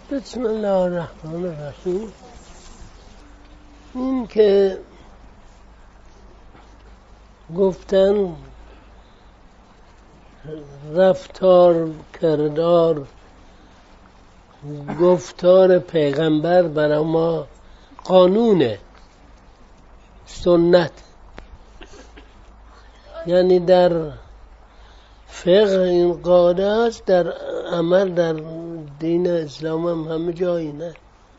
بسم الله الرحمن الرحیم. این که گفتن رفتار، کردار، گفتار پیغمبر برای ما قانونه، سنت، یعنی در فقه این قاعده است، در عمل در دین اسلام هم همه جایی نه.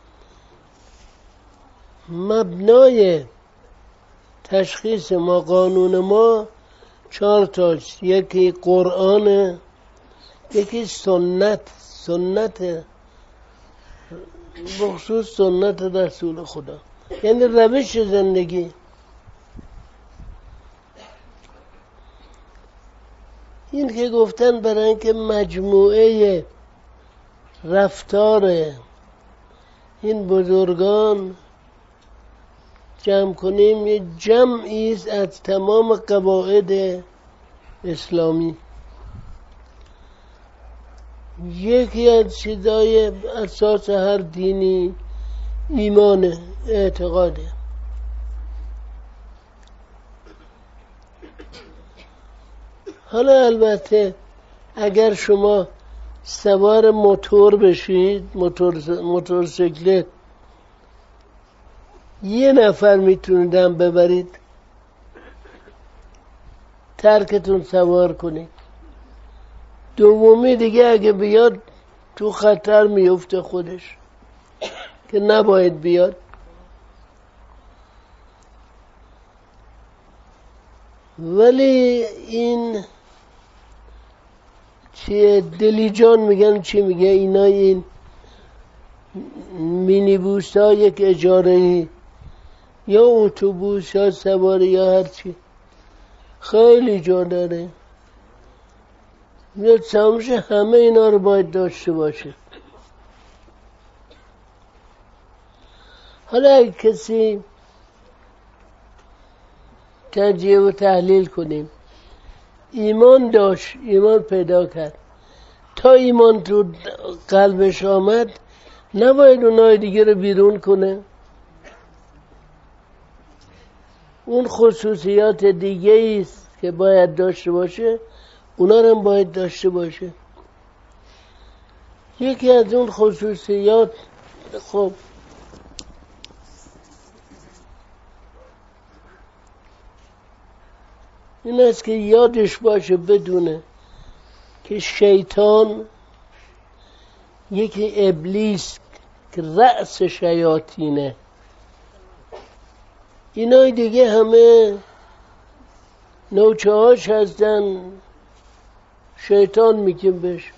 مبنای تشخیص ما، قانون ما 4 تاست. یکی قرآن، یکی سنت بخصوص سنت رسول خدا، یعنی روش زندگی. این که گفتن برای اینکه مجموعه رفتار این بزرگان جمع کنیم، یه جمعی است از تمام قواعد اسلامی. یکی از چیزای اساس هر دینی ایمان، اعتقاده. حالا البته اگر شما سوار موتور بشید، موتورسیکلت، یه نفر میتونیدم ببرید، ترکتون سوار کنید. دومی دیگه اگه بیاد تو خطر میفته خودش، که نباید بیاد. ولی این چیه دلیجان میگن، چی میگه اینا، این مینیبوس ها یک اجاره‌ای یا اتوبوس یا سواری یا هرچی خیلی جا داره، میاد سمش، همه اینا رو باید داشته باشه. حالا اگه کسی تجزیه و تحلیل کنیم، ایمان داشت، ایمان پیدا کرد، تا ایمان تو قلبش آمد نباید اونای دیگه رو بیرون کنه. اون خصوصیات دیگه ایست که باید داشته باشه، اونا رو هم باید داشته باشه. یکی از اون خصوصیات خب این است که یادش باشه، بدونه که شیطان یکی ابلیس که رأس شیاطینه، اینای دیگه همه نوچه هاش هستن، شیطان میگیم بهش.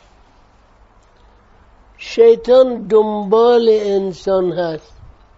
شیطان دنبال انسان هست.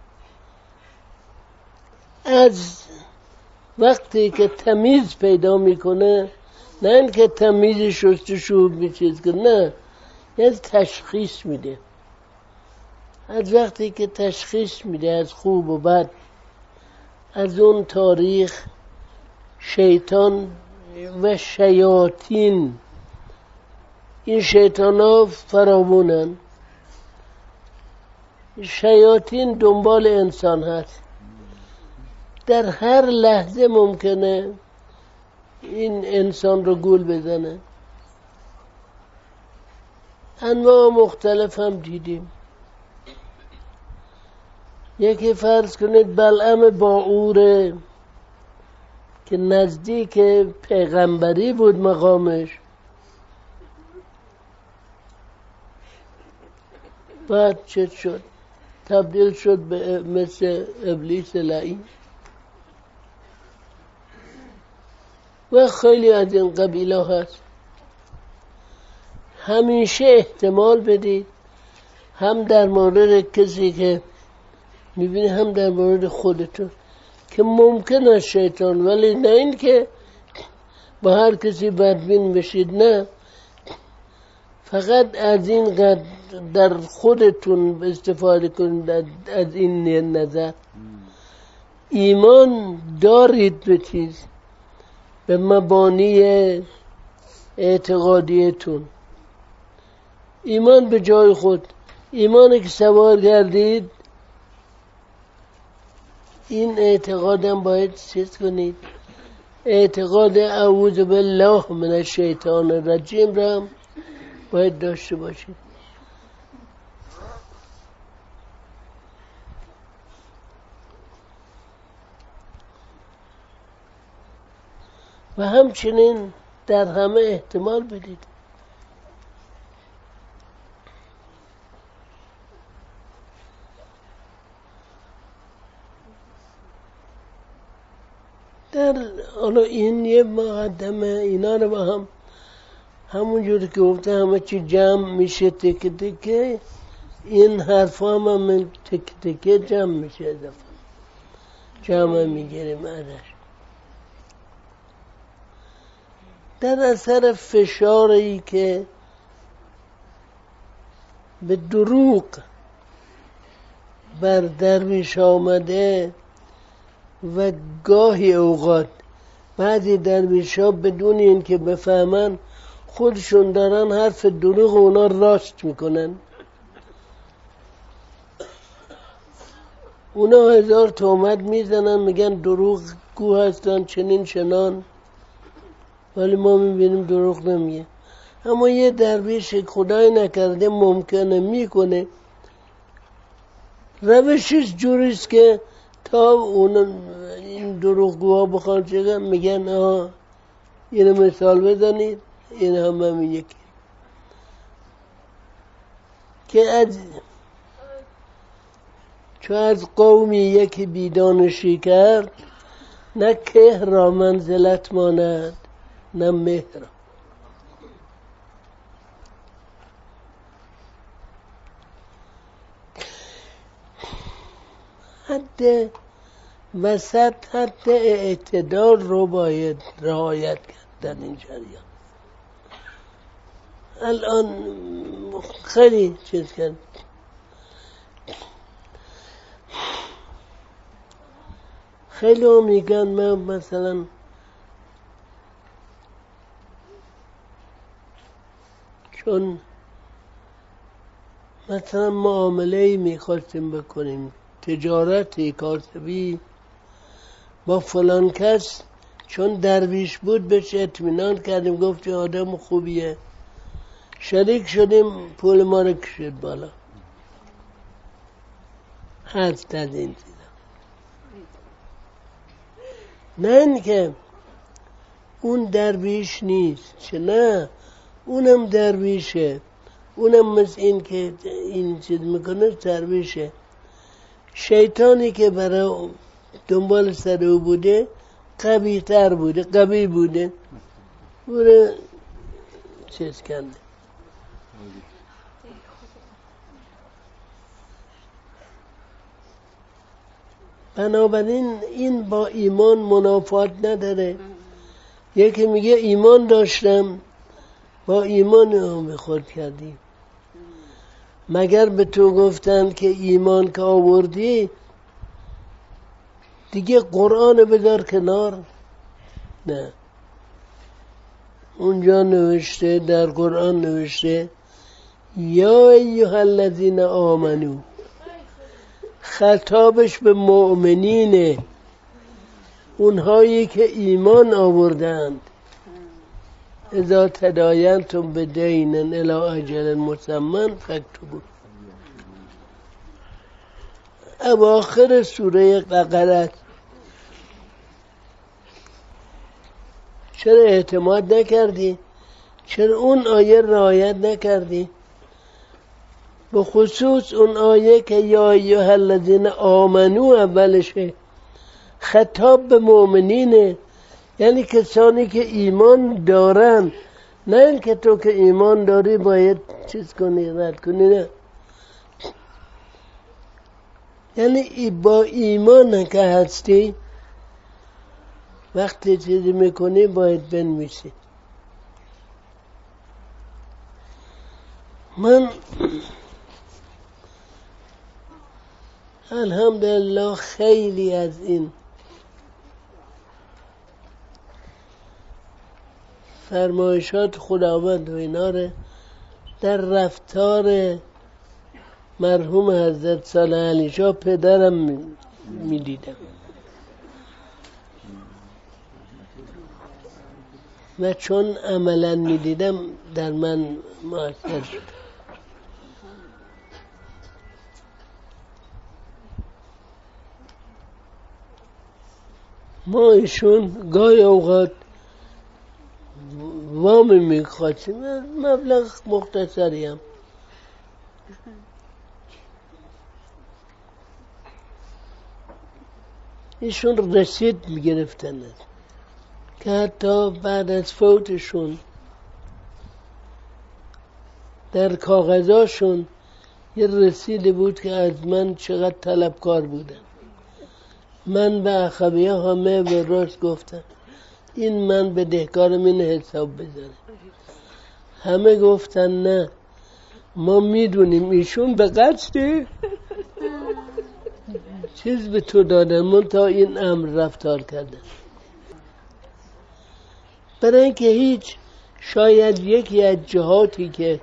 از وقتی که تمیز پیدا میکنه، نه اینکه تمیز شستشو میچیز که نه، یعنی تشخیص میده. از وقتی که تشخیص میده از خوب و بد، از اون تاریخ شیطان و شیاطین، این شیطان ها فراوونن. شیاطین دنبال انسان هست. در هر لحظه ممکنه این انسان رو گول بزنه. انواع مختلف هم دیدیم. یکی فرض کنید بلعم باعوره که نزدیک پیغمبری بود مقامش، بعد چه شد؟ تبدیل شد به مثل ابلیس لعین. و خیلی از این قبیله هست. همیشه احتمال بدید، هم در مورد کسی که میبینی، هم در مورد خودتون، که ممکن است شیطان، ولی نه این که با هر کسی بدبین بشید، نه، فقط از این قدر در خودتون استفاده کنید. از این نظر ایمان دارید به چیز، به مبانی اعتقادیتون. ایمان به جای خود، ایمانی که سوار کردید این اعتقادم باید چیز کنید، اعتقاد اعوذ بالله من الشیطان الرجیم را هم باید داشته باشید. و همچنین در همه احتمال بدید. حالا این یه مقدمه، اینا رو با هم همونجوری که گفته همه چی جمع میشه تکه تکه، این حرفا هم من تکه تکه جمع میشه، اضافه جمع میگیریم ازش. در اثر فشاری که به دروغ بر درویش آمده و گاهی اوقات بعضی درویش‌ها بدون این که بفهمن خودشون دارن حرف دروغ اونا راست میکنن، اونا 1000 تهمت میزنن میگن دروغ گو هستن چنین چنان، ولی ما میبینیم دروغ نمیگه. اما یه درویش خدای نکرده ممکنه میکنه، روشش جوریست که تا اون این دروغگوها بخوان چگه میگن اینو مثال بزنید، این هم یکی که چو از قومی یکی بیدانشی کرد، نه که را منزلت ماند نه مهر. حد وسط، حد اعتدال رو باید رعایت کرد در این جریان. الان خیلی چیز کرد، خیلی هم میگن من مثلا چون مثلا معامله‌ای میخواستیم بکنیم، تجارتی کاسبی با فلان کس، چون درویش بود بهش اطمینان کردیم، گفت آدم خوبیه، شریک شدیم، پول ما رو کشید بالا. هست از این چیزا. نه اینکه اون درویش نیست، چه نه، اونم درویشه، اونم مثل این که این چیز میکنه درویشه. شیطانی که برای دنبال سر او بوده قوی تر بوده، قوی بوده، بوده چیز کنده. بنابراین این با ایمان منافات نداره. یکی میگه ایمان داشتم، با ایمان هم خود کردی. مگر به تو گفتن که ایمان که آوردی دیگه قرآن بذار کنار؟ نه، اونجا نوشته، در قرآن نوشته یا ایها الذین آمنو، خطابش به مؤمنینه، اونهایی که ایمان آوردند. اذا تداینتم بدین الی اجل مسمى فاکتبوه. اواخر سوره بقره. چرا اعتماد نکردی؟ چرا اون آیه رعایت نکردی؟ به خصوص اون آیه که یا ایها الذین آمنو اولشه، خطاب به مؤمنینه، یعنی کسانی که ایمان دارن، نه این که تو که ایمان داری باید چیز کنی، رد کنی، نه. یعنی با ایمان که هستی وقتی چیزی میکنی باید بنویسی. من الحمدلله خیلی از این فرمایشات خداوند و اینا رو در رفتار مرحوم حضرت صالح علی شاه پدرم میدیدم و چون عملا میدیدم در من مؤثر شد. ما ایشون گاهی اوقات وام میخواستیم، مبلغ مختصری هم، ایشون رسید میگرفتن که حتی بعد از فوتشون در کاغذاشون یه رسیدی بود که از من چقدر طلبکار بودن. من به اخویه همه به راست گفتم این من بدهکارم، این حساب بزنه. همه گفتن نه ما میدونیم ایشون به قصد چیز به تو دادن، من تا این امر رفتار کردن. برای اینکه هیچ، شاید یکی از جهاتی که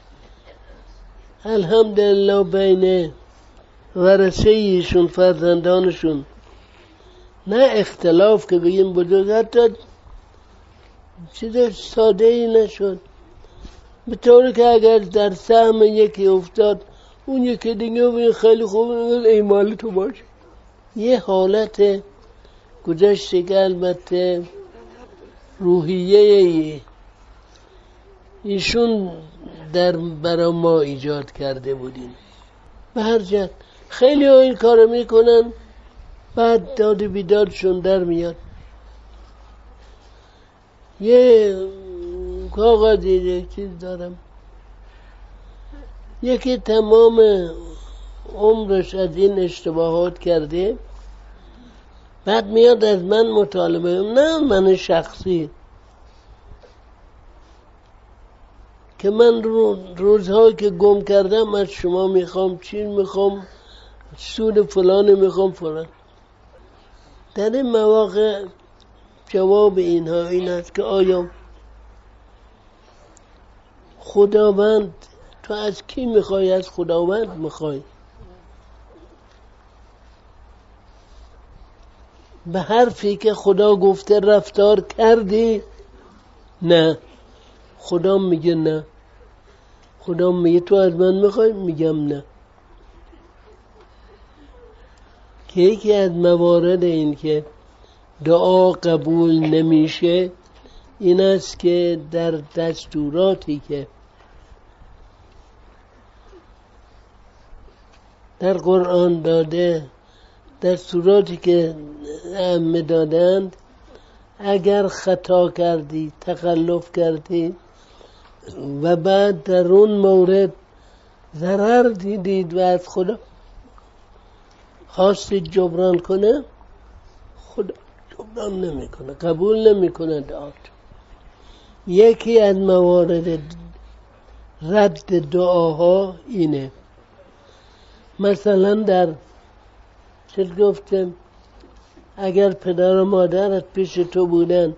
الحمدلله بین ورثه ایشون فرزندانشون نه اختلاف که بگیم بزرگ، حتی چیز ساده ای نشد، به طوری که اگر در سهم یکی افتاد اون یکی دیگه بگیم خیلی خوب ای مال تو باشه. یه حالت گذشته که البته روحیه ایشون برای ما ایجاد کرده بودیم. به هر جهت خیلی ها این کارو میکنن، بعد داد بیدادشون در میاد. یه کاغذی یک چیز دارم، یکی تمام عمرش از این اشتباهات کرده، بعد میاد از من مطالبه، نه من شخصی، که من روزهایی که گم کردم از شما میخوام، چی میخوام، سود فلان میخوام فلان. در این مواقع جواب اینها این است که آیا خداوند، تو از کی میخوای؟ از خداوند میخوای؟ به حرفی که خدا گفته رفتار کردی؟ نه. خدا میگه نه. خدا میگه تو از من میخوای؟ میگم نه. که یکی از موارد این که دعا قبول نمیشه این است که در دستوراتی که در قرآن داده، دستوراتی که ائمه دادند، اگر خطا کردی، تخلف کردی و بعد در اون مورد ضرر دیدید و از خدا خواستید جبران کنه، خدا جبران نمیکنه، قبول نمیکنه دعات. یکی از موارد رد دعاها اینه. مثلا در چه گفتم، اگر پدر و مادرت پیش تو بودن،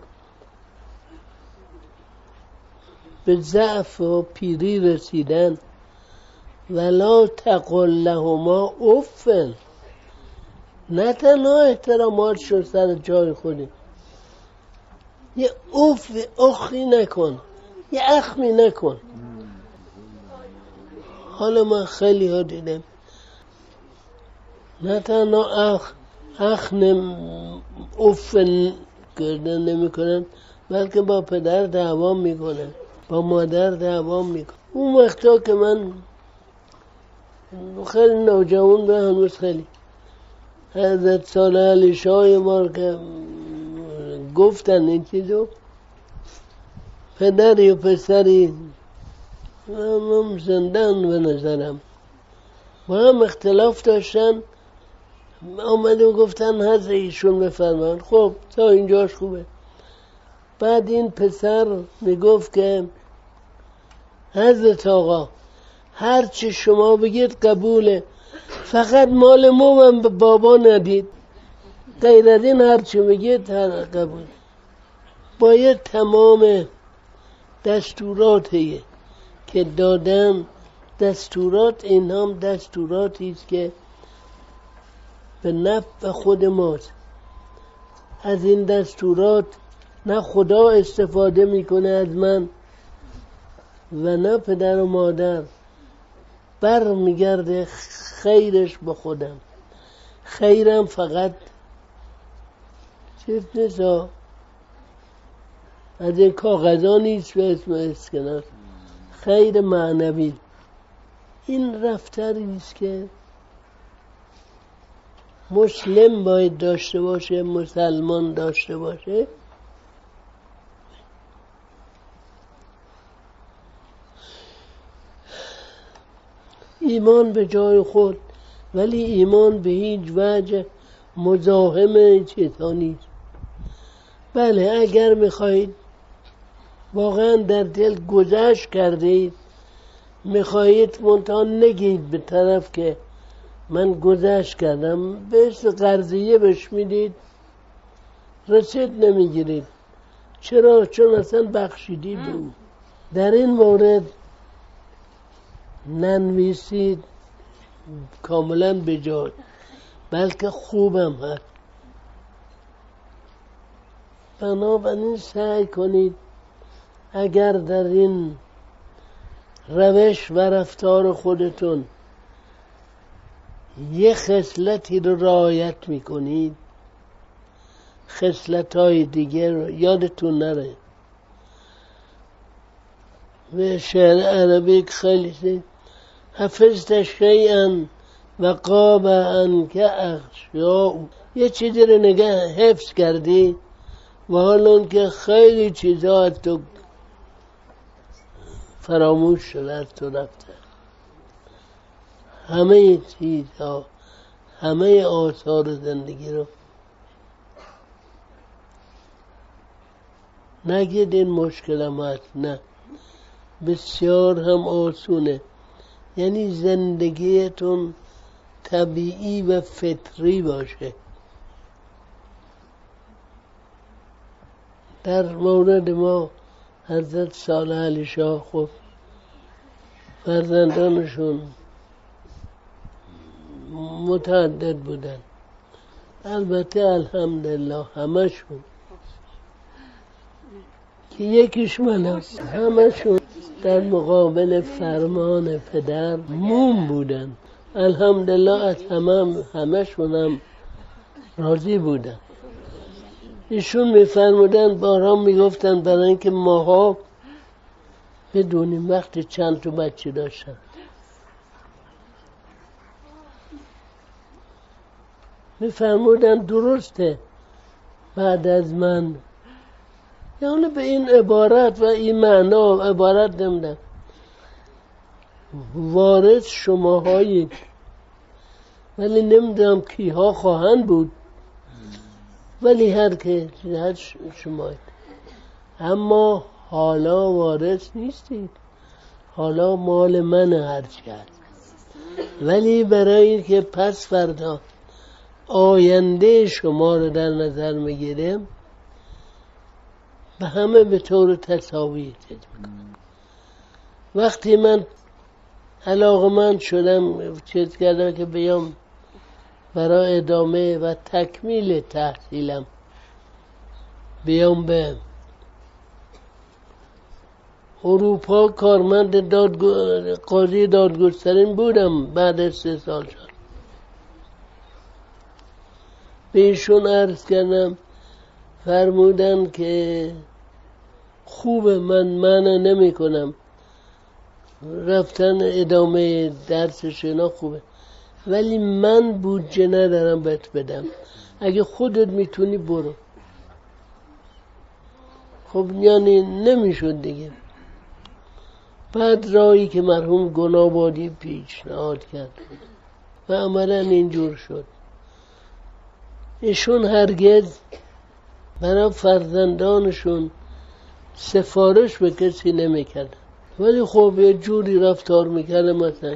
به ضعف و پیری رسیدن، ولا تقل لهما اف، نه تنها احترامات شد سر جای خودی، یه اخی نکن، یه اخمی نکن. حالا من خیلی ها دیدم نه تنها اخ اف کردن نمی کنن، بلکه با پدر دعوا میکنن، با مادر دعوا میکنن. اون وقتا که من خیلی نوجوان به هنوز خیلی حضرت صالح علی شاه یه بار که گفتن این چیزو، پدری و پسری هم زندن به نظرم با هم اختلاف داشتن، آمده و گفتن حضرت ایشون بفرمان. خب تا اینجاش خوبه. بعد این پسر میگفت که حضرت آقا هر چی شما بگید قبوله، فقط مال ما به بابا ندید، غیر از این هر چی بگید قبول. باید تمام دستوراتی که دادم دستورات این هم دستوراتی است که به نفع خود ماست. از این دستورات نه خدا استفاده میکنه از من و نه پدر و مادر، بر میگرده خیرش به خودم. خیرم فقط چیز نیست، از این کاغذا نیست به اسم اسکناس، خیر معنوی. این رفتاری است که مسلم باید داشته باشه، مسلمان داشته باشه. ایمان به جای خود، ولی ایمان به هیچ وجه مزاحم چیزها نیست. بله اگر میخواهید واقعا در دل گذشت کردید، میخواهید منتها نگید به طرف که من گذشت کردم، بهش قرضیه بهش میدید، رسید نمیگیرید. چرا؟ چون اصلا بخشیدی به او. در این مورد ننویسید کاملا بجای، بلکه خوبم هست. بنابراین سعی کنید اگر در این روش و رفتار خودتون یه خصلتی رو رعایت میکنید، خصلت‌های دیگه رو یادتون نره. و شعر عربی خیلی حفظت شیئا و غاب عنک اغشیاء، یه چیزی رو نگه حفظ کردی و حالا که خیلی چیزا از تو فراموش شده، از تو رفته. همه چیزها، همه آثار زندگی رو نگید این مشکل هم هست، نه، بسیار هم آسونه. یعنی زندگیتون طبیعی و فطری باشه. در مورد ما حضرت صالح علی شاه خب فرزندانشون متعدد بودن، البته الحمدلله همشون که یکیش منم، همشون در مقابل فرمان پدر موم بودن. الحمدلله از همشون هم راضی بودن. ایشون میفرمودن، بارها میگفتن برای اینکه ماها بدونیم وقتی چند تا بچه داشتن. میفرمودن درسته بعد از من، یعنی به این عبارت و این معنا عبارت نمیدن، وارث شماهایید ولی نمیدونم کیها خواهند بود، ولی هر شمایید، اما حالا وارث نیستید، حالا مال من هرچی هست. ولی برای اینکه پس فردا آینده شما رو در نظر میگیرم، به همه به طور تساوی چیز میکنم. وقتی من علاقمند شدم چیز کردم که بیام برای ادامه و تکمیل تحصیلم بیام به اروپا، کارمند قاضی دادگسترین بودم. بعد از 3 سال شد به ایشون عرض کردم، فرمودن که خوبه، من منع نمی کنم، رفتن ادامه درسش اینا خوبه، ولی من بودجه ندارم بهت بدم، اگه خودت میتونی برو. خب یعنی نمیشد دیگه. بعد راهی که مرحوم گنابادی پیشنهاد کرد و عملا اینجور شد. ایشون هرگز برای فرزندانشون سفارش به کسی نمیکرد، ولی خب یه جوری رفتار میکرد. مثلا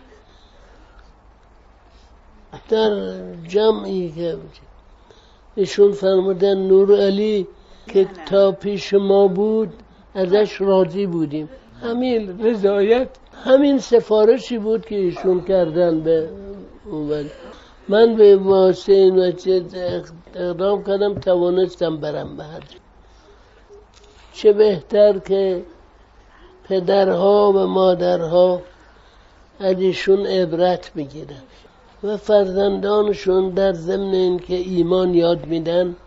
در جمعی که ایشون فرمودن نور علی که تا پیش ما بود ازش راضی بودیم، همین رضایت، همین سفارشی بود که ایشون کردن به اون. من به واسطه این اقدام کردم، توانستم برم به حج. چه بهتر که پدرها و مادرها از ایشون عبرت میگیرن و فرزندانشون در ضمن این که ایمان یاد میدن،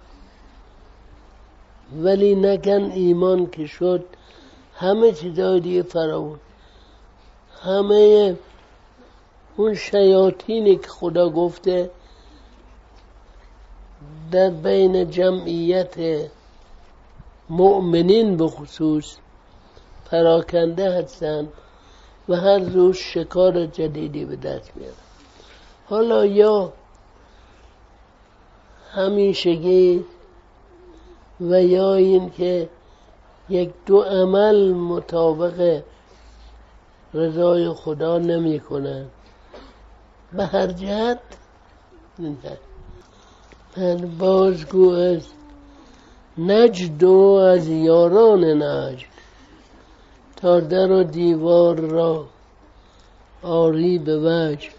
ولی نکن ایمان که شد همه چیزای دیگه فراون، همه اون شیاطینی که خدا گفته در بین جمعیت مؤمنین به خصوص پراکنده هستند و هر روز شکار جدیدی به دست میارن. حالا یا همیشگی و یا این که یک دو عمل مطابق رضای خدا نمی کنن. به هر جهت من بازگو از نجد و از یاران نجد، تا در و دیوار را آری به وجد.